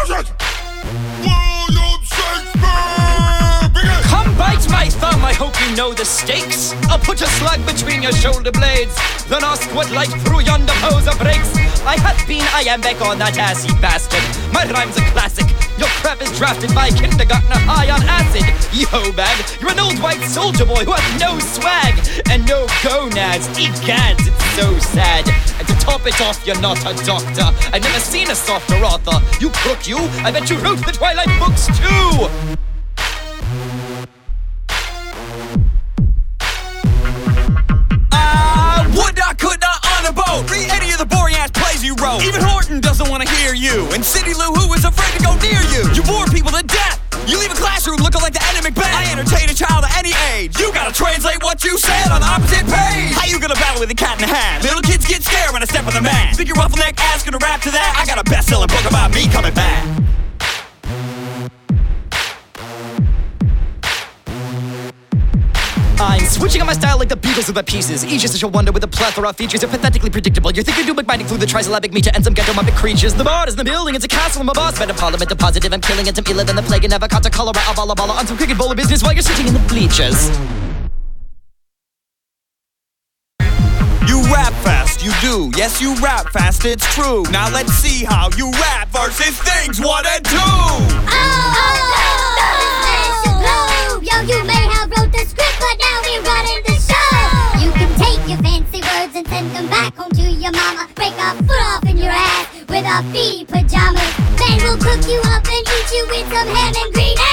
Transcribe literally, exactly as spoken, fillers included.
Music! William Shakespeare! Begin! Come bite my thumb, I hope you know the stakes. I'll put a slug between your shoulder blades, then ask what light through yonder poser breaks. I have been iambic on that assy bastard. My rhyme's a classic. Your crap is drafted by kindergartner high on acid. Yo, man, you're an old white soldier boy who has no swag and no gonads. Egads, it's so sad. And to top it off, you're not a doctor. I've never seen a softer author. You crook, you. I bet you wrote the Twilight books too. I would not, could not on a boat read any of the boring ass plays you wrote. Even Horton doesn't want to hear you, and Cindy Lou Who is afraid to go near you. You bore people to death. You leave a classroom looking like the enemy band. I entertain a child at any age. You gotta translate what you said on the opposite page. How you gonna battle with a cat in the hat? Little kids get scared when I step on the mat. Think your ruffleneck ass gonna rap to that? I got a best-selling book about me coming back. I'm switching on my style like the Beatles with my pieces. Each is such a wonder with a plethora of features. You're pathetically predictable. You're thinking doom binding through the trisyllabic meter and some ghetto muppet creatures. The bar is in the building, it's a castle, I'm a boss. Better parliament, a positive, I'm killing it. I'm iller than the plague and never caught a cholera. A balla balla on some cricket bowl of business while you're sitting in the bleachers. You rap fast, you do. Yes, you rap fast, it's true. Now let's see how you rap versus things one and two. Oh, oh, oh, yo, you may have wrote the script, but now we're running the show. You can take your fancy words and send them back home to your mama. Break a foot off in your ass with our feety pajamas. Then we'll cook you up and eat you with some ham and green eggs.